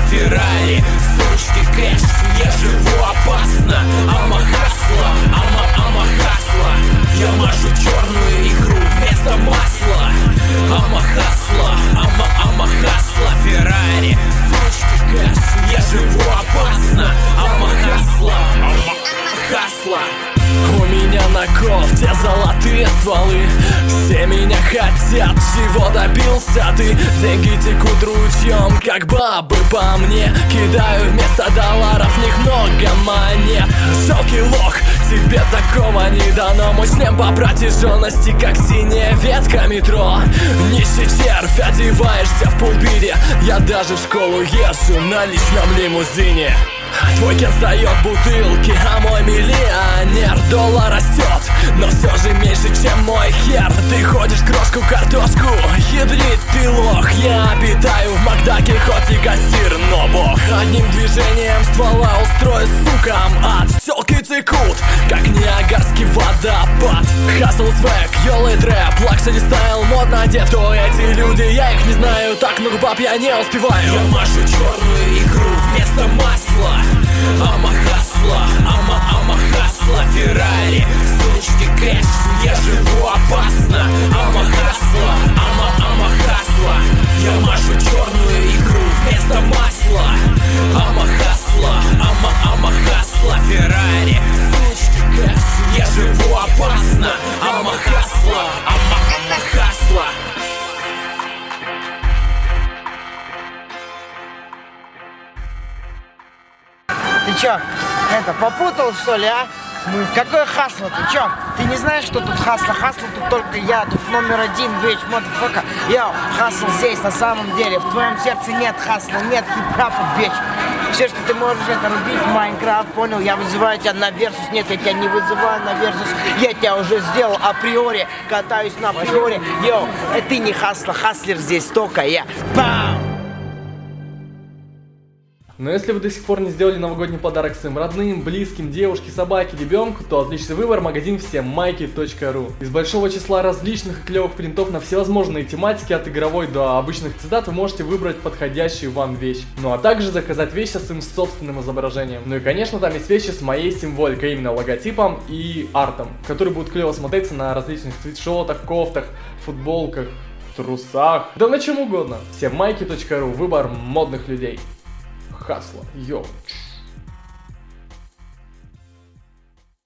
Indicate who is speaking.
Speaker 1: Феррари, сумочки, кэш, я живу опасно. Ама хасла, ама хасла. Я мажу черную икру вместо масла. Ама хасла, ама хасла. Феррари, сумочки, кэш, я живу опасно. Ама хасла, хасла. У меня на кофте золотые стволы. Все меня хотят, чего добился ты? Деньги текут ручьем, как бабы по мне. Кидаю вместо долларов, в них много монет. Жалкий лох, тебе такого не дано. Мой шлем по протяженности, как синяя ветка метро. Нищий червь, одеваешься в полбире. Я даже в школу езжу на личном лимузине. Твой кен сдает бутылки, а мой миллионер. Доллар растет, но все же меньше, чем мой хер. Ты ходишь крошку картошку, ядрит ты лох. Я обитаю в Макдаке, хоть и кассир, но бог. Одним движением ствола устрою сукам ад. Тёлки текут, как ниагарский водопад. Хасл, свек, ёлы, трэп, лакшери стайл, модно одет. Кто эти люди, я их не знаю. Так много баб я не успеваю. Я машу черную икру вместо масла. Ама хасла, ама хасла. Феррари, сумочки, кэш, я живу опасно. Ама хасла, ама хасла. Я машу черную икру вместо масла. Ама хасла, ама хасла. Феррари, сумочки, кэш, я живу опасно. Ама хасла, ама хасла.
Speaker 2: Ты чё, попутал что ли, а? Какое хасло, ты чё? Ты не знаешь, что тут хасло? Хасло тут только я, тут номер один, bitch, motherfucker. Йоу, хасл здесь на самом деле. В твоем сердце нет хасла, нет хип-хапа, bitch. Все, что ты можешь, это рубить Майнкрафт, понял? Я вызываю тебя на версус. Нет, я тебя не вызываю на версус. Я тебя уже сделал априори, катаюсь на априори. Йоу, ты не хасла, хаслер здесь только я. Пау!
Speaker 3: Но если вы до сих пор не сделали новогодний подарок своим родным, близким, девушке, собаке, ребенку, то отличный выбор — магазин всемайки.ру. Из большого числа различных и клевых принтов на всевозможные тематики, от игровой до обычных цитат, вы можете выбрать подходящую вам вещь. Ну а также заказать вещи с своим собственным изображением. Ну и конечно, там есть вещи с моей символикой, именно логотипом и артом, которые будут клево смотреться на различных свитшотах, кофтах, футболках, трусах, да на чем угодно. Всемайки.ру. Выбор модных людей. Хасла, йоу.